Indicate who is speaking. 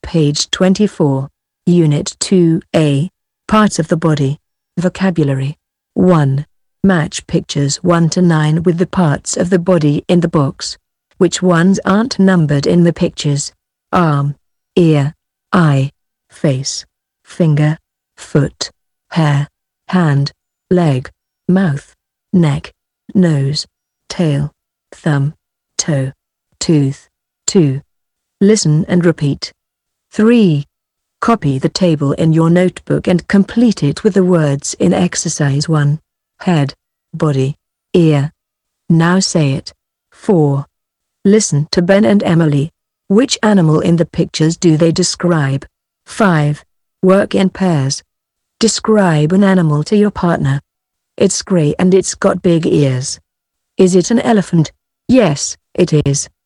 Speaker 1: page 24. Unit 2A. Parts of the body. Vocabulary. 1. Match pictures 1 to 9 with the parts of the body in the box. Which ones aren't numbered in the pictures? Arm, ear, eye, face, finger, foot, hair, hand, leg, mouth, neck, nose, tail, thumb, toe, tooth. 2. Listen and repeat. 3. Copy the table in your notebook and complete it with the words in exercise 1. Head, body, ear. Now say it. 4. Listen to Ben and Emily. Which animal in the pictures do they describe? 5. Work in pairs. Describe an animal to your partner. It's gray and it's got big ears. Is it an elephant? Yes, it is.